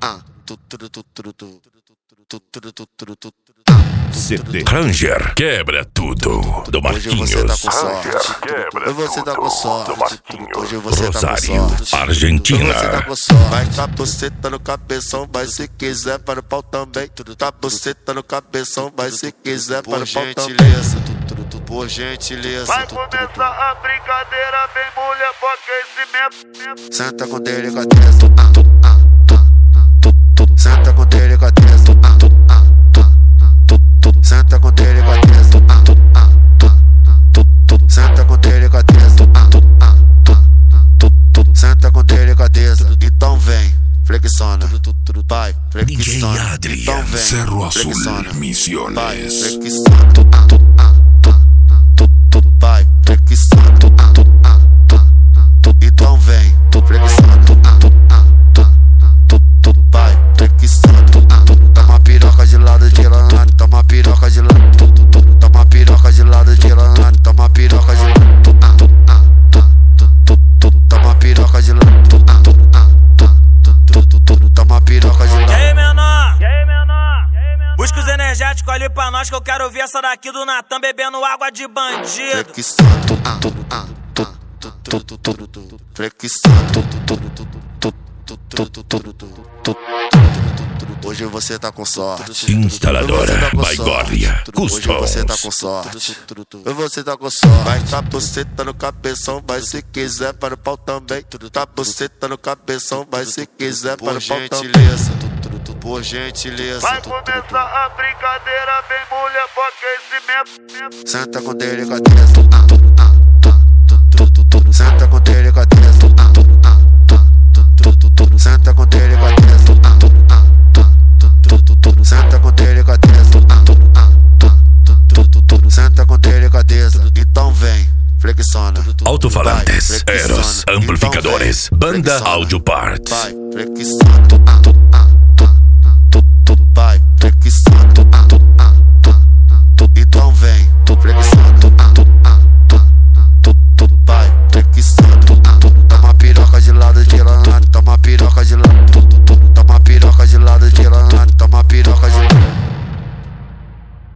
CD Ranger quebra tudo do Marquinhos. Hoje você tá com sorte. Hoje você tá com Rosário, sorte. Argentina. Você tá com sorte. Vai tá buceta no cabeção, mas se quiser para o pau também. Tá buceta no cabeção, mas se quiser para o pau também. Por gentileza. Vai começar a brincadeira, bem mulher, pro aquecimento. Senta com delicadeza. Senta com delicadeza. Senta com delicadeza. Senta com delicadeza. Senta com delicadeza. Então vem, flexiona. Vai, DJ flexiona. Adrian, Então vem, Cerro Azul, flexiona. Vai, Misiones. flexiona. Vai, flexiona. Então vem, flexiona. Vai, flexiona. Toma piroca de lado de lá, toma piroca de lado. Toma piroca de lado de lá, toma piroca de lado. Toma piroca de lado. Toma piroca de lado. E aí, menor? Busca os energéticos ali pra nós que eu quero ver essa daqui do Natan bebendo água de bandido. Hoje você tá com sorte. Instaladora Baigorria Hoje você tá com Customs. sorte. Hoje você tá com sorte. Vai tá buceta no cabeção, mas se quiser para o pau também. Tá buceta no cabeção, mas se quiser para o pau também. Por gentileza. Vai começar a brincadeira, bem mulher, pro aquecimento. Senta com delicadeza. Senta com delicadeza. Senta com delicadeza. Senta com delicadeza. Senta com delicadeza. Então vem, flexiona. Alto-falantes, Vai, flexiona. Eros, Então amplificadores, vem, Banda flexiona. Audio Parts. Vai, flexiona.